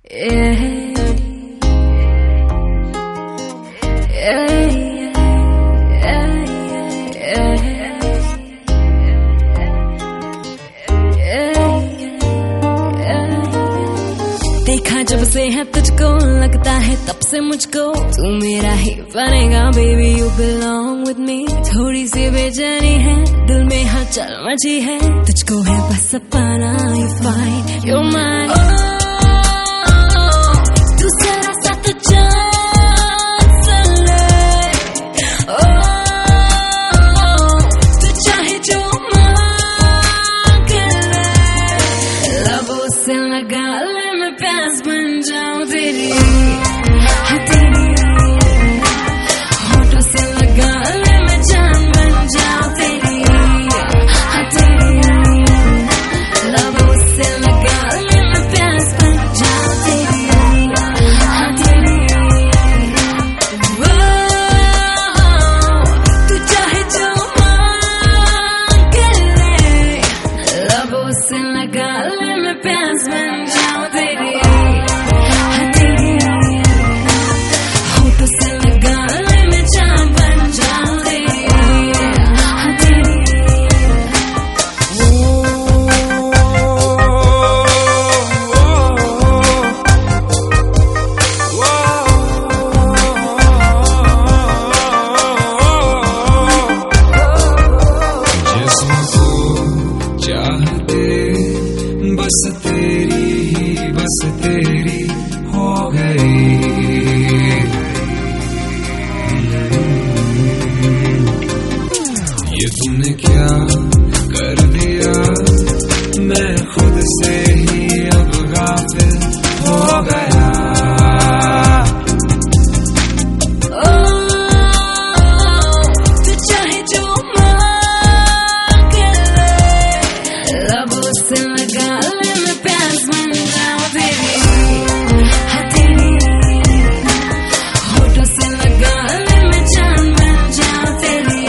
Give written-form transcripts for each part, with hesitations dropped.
देखा जब से है तुझको लगता है तब से मुझको तू मेरा ही बनेगा baby you belong with me. थोड़ी सी बेचैनी है दिल में हलचल मची है तुझको है बस पाना यू फाइन यू माइन। मैं प्यास बन जाऊं तेरी होठों से लगा ले मैं जान बन जाऊं तेरी लबों से लगा ले मैं प्यास बन जाऊं तेरी तू चाहे जो मांग ले लबों से लगा ले मैं प्यास बन जाऊं तेरी बस तेरी हो गई। ये तूने क्या कर दिया मैं खुद से ही अब गाफिल हो गया। तू चाहे जो मांग ले लबों से लगा ले मैं प्यास बन जाऊं तेरी होठों से लगा ले मैं जान बन जाऊं तेरी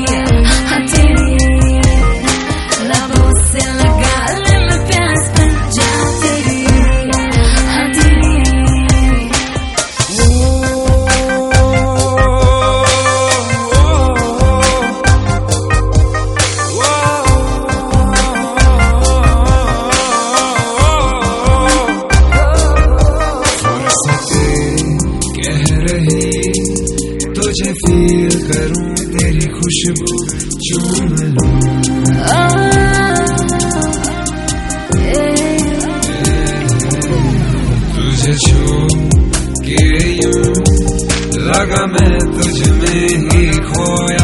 लबों से लगा ले मैं प्यास बन जाऊं तेरी तुझे फील करूं तेरी खुशबू चूम लूं। तुझे छू के यूं लगा मैं तुझ में ही खोया।